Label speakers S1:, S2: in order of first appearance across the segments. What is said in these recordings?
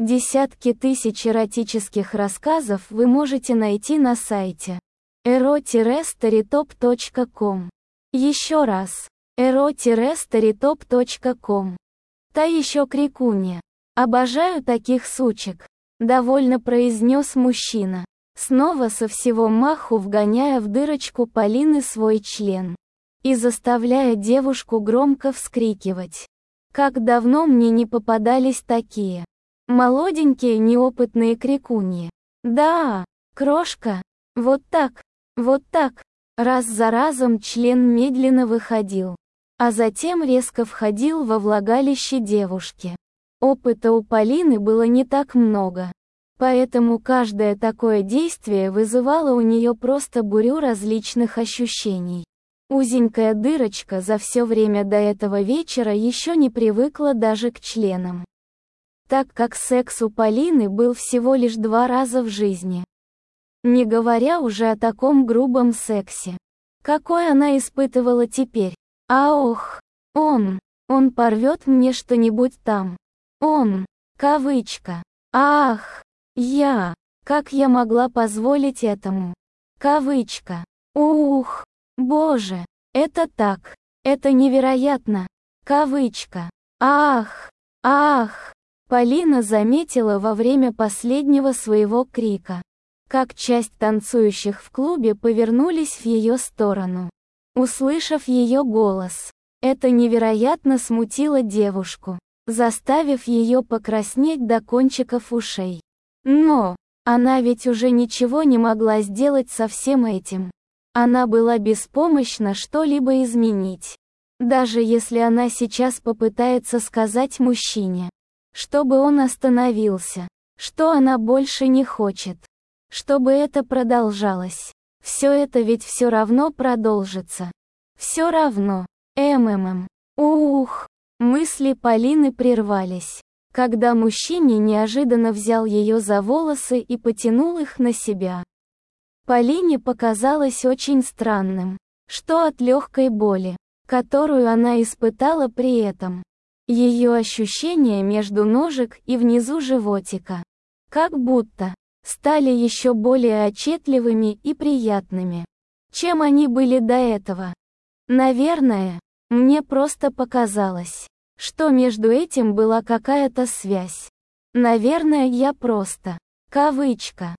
S1: Десятки тысяч эротических рассказов вы можете найти на сайте ero-storytop.com. Еще раз. ero-storytop.com. Та еще крикунья. Обожаю таких сучек. Довольно произнес мужчина, снова со всего маху вгоняя в дырочку Полины свой член и заставляя девушку громко вскрикивать. Как давно мне не попадались такие молоденькие неопытные крикуньи. Да, крошка, вот так, раз за разом член медленно выходил, а затем резко входил во влагалище девушки. Опыта у Полины было не так много, поэтому каждое такое действие вызывало у нее просто бурю различных ощущений. Узенькая дырочка за все время до этого вечера еще не привыкла даже к членам, так как секс у Полины был всего лишь 2 раза в жизни. Не говоря уже о таком грубом сексе, какой она испытывала теперь. Он порвет мне что-нибудь там. Кавычка. Как я могла позволить этому? Кавычка. Боже, это так, это невероятно. Кавычка. Полина заметила во время последнего своего крика, как часть танцующих в клубе повернулись в ее сторону, услышав ее голос. Это невероятно смутило девушку, заставив ее покраснеть до кончиков ушей. Но она ведь уже ничего не могла сделать со всем этим. Она была беспомощна что-либо изменить. Даже если она сейчас попытается сказать мужчине, чтобы он остановился, что она больше не хочет, чтобы это продолжалось. Все это ведь все равно продолжится. Все равно. Мысли Полины прервались, когда мужчина неожиданно взял ее за волосы и потянул их на себя. Полине показалось очень странным, что от легкой боли, которую она испытала при этом, ее ощущения между ножек и внизу животика, как будто стали еще более отчетливыми и приятными, чем они были до этого. Наверное, мне просто показалось, что между этим была какая-то связь. Наверное, я просто. Кавычка.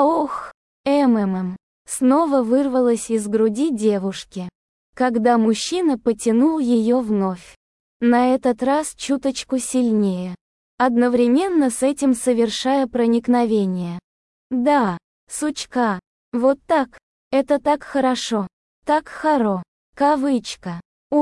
S1: Снова вырвалась из груди девушки, когда мужчина потянул ее вновь. На этот раз чуточку сильнее, одновременно с этим совершая проникновение. Да, сучка, вот так, это так хорошо, так хоро. Кавычка.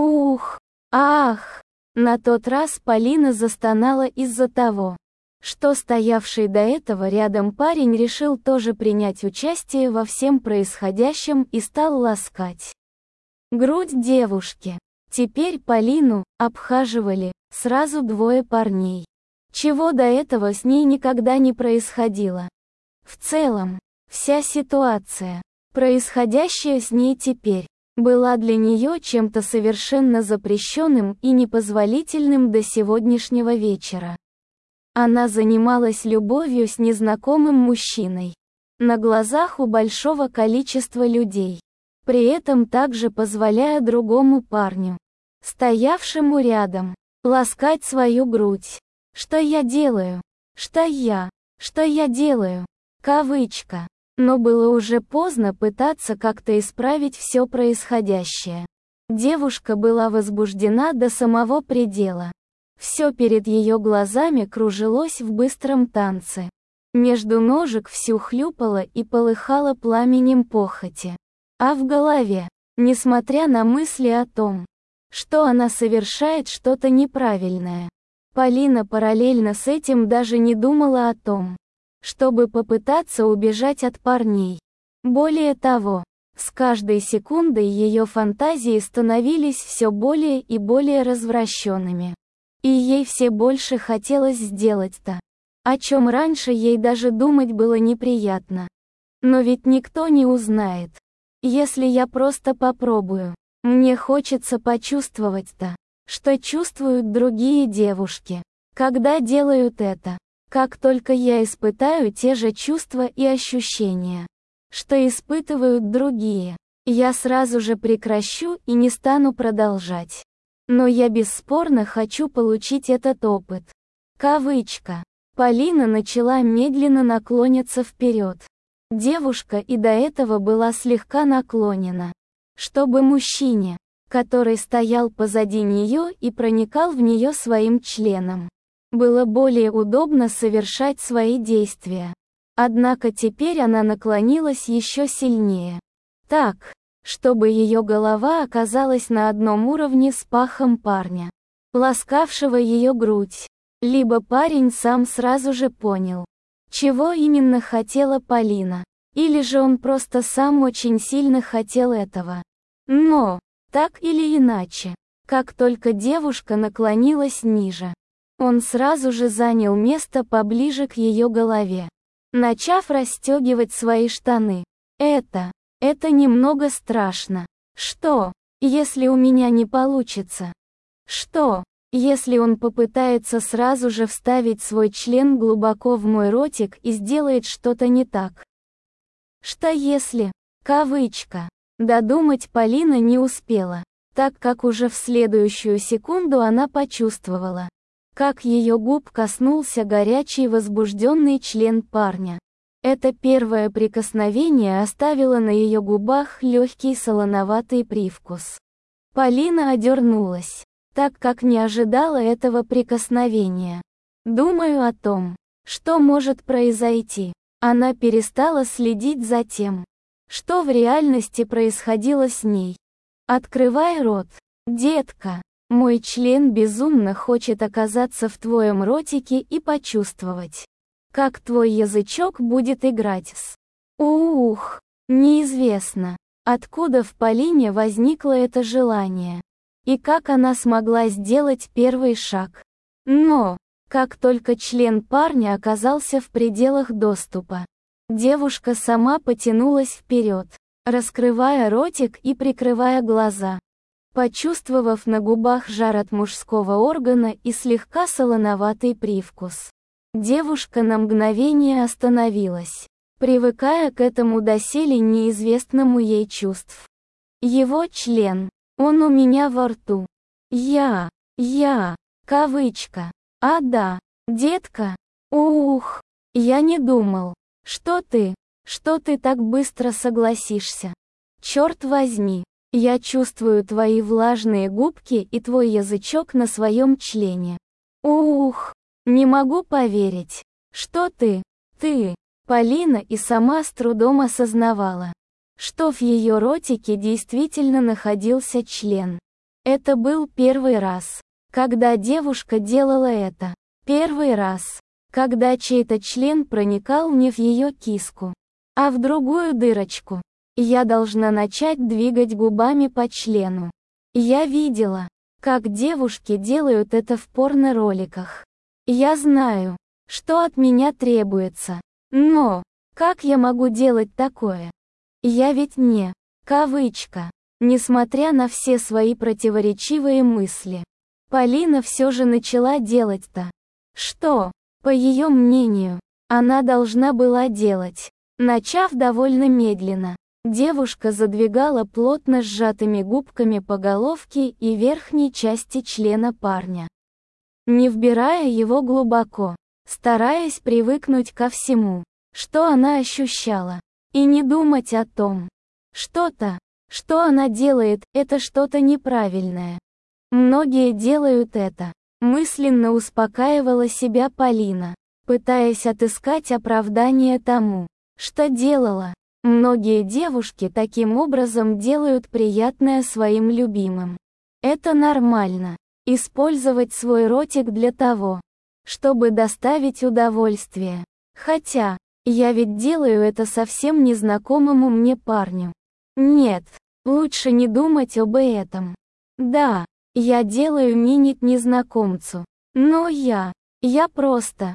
S1: На тот раз Полина застонала из-за того, что стоявший до этого рядом парень решил тоже принять участие во всем происходящем и стал ласкать грудь девушки. Теперь Полину обхаживали сразу 2 парней, чего до этого с ней никогда не происходило. В целом, вся ситуация, происходящая с ней теперь, была для нее чем-то совершенно запрещенным и непозволительным до сегодняшнего вечера. Она занималась любовью с незнакомым мужчиной, на глазах у большого количества людей, при этом также позволяя другому парню, стоявшему рядом, ласкать свою грудь. Что я делаю? Что я делаю? Кавычка. Но было уже поздно пытаться как-то исправить все происходящее. Девушка была возбуждена до самого предела. Все перед ее глазами кружилось в быстром танце. Между ножек всю хлюпало и полыхало пламенем похоти. А в голове, несмотря на мысли о том, что она совершает что-то неправильное, Полина параллельно с этим даже не думала о том, чтобы попытаться убежать от парней. Более того, с каждой секундой ее фантазии становились все более и более развращенными. И ей все больше хотелось сделать то, о чем раньше ей даже думать было неприятно. Но ведь никто не узнает. Если я просто попробую, мне хочется почувствовать то, что чувствуют другие девушки, когда делают это. Как только я испытаю те же чувства и ощущения, что испытывают другие, я сразу же прекращу и не стану продолжать. Но я бесспорно хочу получить этот опыт. Кавычка. Полина начала медленно наклоняться вперед. Девушка и до этого была слегка наклонена, чтобы мужчине, который стоял позади нее и проникал в нее своим членом, было более удобно совершать свои действия. Однако теперь она наклонилась еще сильнее. Так, чтобы ее голова оказалась на одном уровне с пахом парня, ласкавшего ее грудь. Либо парень сам сразу же понял, чего именно хотела Полина, или же он просто сам очень сильно хотел этого. Но, так или иначе, как только девушка наклонилась ниже, он сразу же занял место поближе к ее голове, начав расстегивать свои штаны. Это немного страшно. Что, если у меня не получится? Что, если он попытается сразу же вставить свой член глубоко в мой ротик и сделает что-то не так? Что если? Кавычка. Додумать Полина не успела, так как уже в следующую секунду она почувствовала, как ее губ коснулся горячий возбужденный член парня. Это первое прикосновение оставило на ее губах легкий солоноватый привкус. Полина одернулась, так как не ожидала этого прикосновения. Думаю о том, что может произойти. Она перестала следить за тем, что в реальности происходило с ней. Открывай рот, детка. Мой член безумно хочет оказаться в твоем ротике и почувствовать, как твой язычок будет играть с... Неизвестно, откуда в Полине возникло это желание, и как она смогла сделать первый шаг. Но, как только член парня оказался в пределах доступа, девушка сама потянулась вперед, раскрывая ротик и прикрывая глаза. Почувствовав на губах жар от мужского органа и слегка солоноватый привкус, девушка на мгновение остановилась, привыкая к этому доселе неизвестному ей чувств. Его член, он у меня во рту. Я, кавычка. А да, детка. Я не думал, что ты так быстро согласишься. Черт возьми. Я чувствую твои влажные губки и твой язычок на своем члене. Не могу поверить, что ты. Полина и сама с трудом осознавала, что в ее ротике действительно находился член. Это был первый раз, когда девушка делала это. Первый раз, когда чей-то член проникал не в ее киску, а в другую дырочку. Я должна начать двигать губами по члену. Я видела, как девушки делают это в порно-роликах. Я знаю, что от меня требуется. Но, как я могу делать такое? Я ведь не, кавычка. Несмотря на все свои противоречивые мысли, Полина все же начала делать-то. Что, по ее мнению, она должна была делать, начав довольно медленно. Девушка задвигала плотно сжатыми губками по головке и верхней части члена парня, не вбирая его глубоко, стараясь привыкнуть ко всему, что она ощущала, и не думать о том, что она делает, это что-то неправильное. Многие делают это, мысленно успокаивала себя Полина, пытаясь отыскать оправдание тому, что делала. Многие девушки таким образом делают приятное своим любимым. Это нормально. Использовать свой ротик для того, чтобы доставить удовольствие. Хотя, я ведь делаю это совсем незнакомому мне парню. Нет, лучше не думать об этом. Да, я делаю минет незнакомцу. Но я просто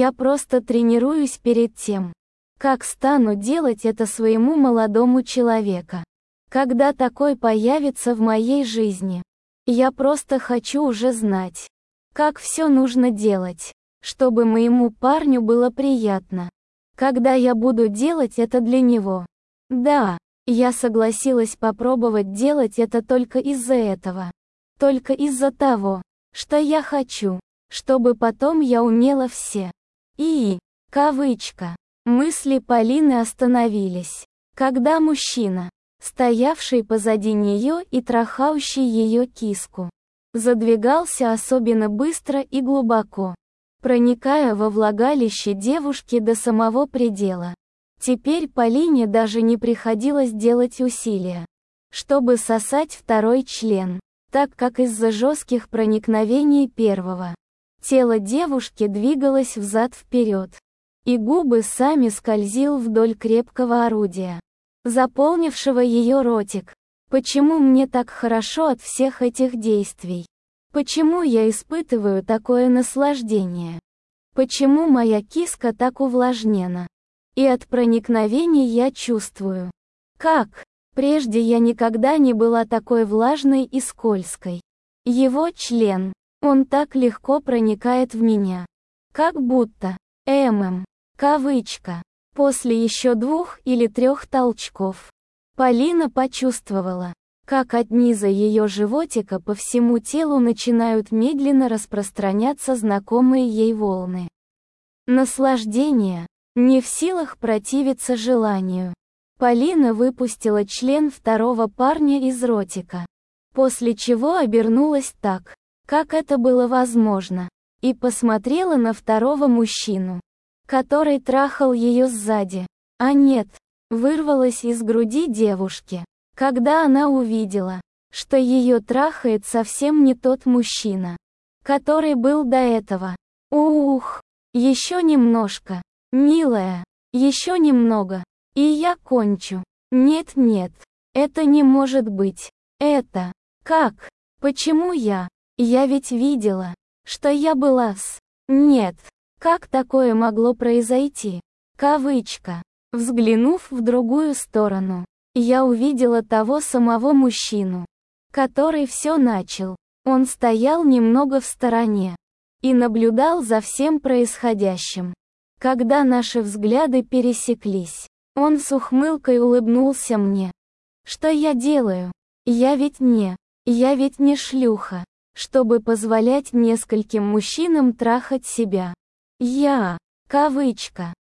S1: тренируюсь перед тем, как стану делать это своему молодому человеку. Когда такой появится в моей жизни, я просто хочу уже знать, как все нужно делать, чтобы моему парню было приятно, когда я буду делать это для него. Да, я согласилась попробовать делать это только из-за этого. Только из-за того, что я хочу, чтобы потом я умела все. Кавычка. Мысли Полины остановились, когда мужчина, стоявший позади нее и трахающий ее киску, задвигался особенно быстро и глубоко, проникая во влагалище девушки до самого предела. Теперь Полине даже не приходилось делать усилия, чтобы сосать второй член, так как из-за жестких проникновений первого тело девушки двигалось взад-вперед, и губы сами скользил вдоль крепкого орудия, заполнившего ее ротик. Почему мне так хорошо от всех этих действий? Почему я испытываю такое наслаждение? Почему моя киска так увлажнена? И от проникновений я чувствую, как прежде я никогда не была такой влажной и скользкой. Его член, он так легко проникает в меня. Как будто, кавычка, после еще 2 или 3 толчков. Полина почувствовала, как от низа ее животика по всему телу начинают медленно распространяться знакомые ей волны наслаждения, не в силах противиться желанию. Полина выпустила член второго парня из ротика, после чего обернулась так, как это было возможно, и посмотрела на второго мужчину, который трахал ее сзади. А нет, вырвалась из груди девушки, когда она увидела, что ее трахает совсем не тот мужчина, который был до этого. Еще немножко, милая, еще немного, и я кончу. Нет, это не может быть. Это, как? Почему я? Я ведь видела, что я была с... Нет, как такое могло произойти? Кавычка. Взглянув в другую сторону, я увидела того самого мужчину, который все начал. Он стоял немного в стороне и наблюдал за всем происходящим. Когда наши взгляды пересеклись, он с ухмылкой улыбнулся мне. Что я делаю? Я ведь не шлюха, чтобы позволять нескольким мужчинам трахать себя. Кавычка.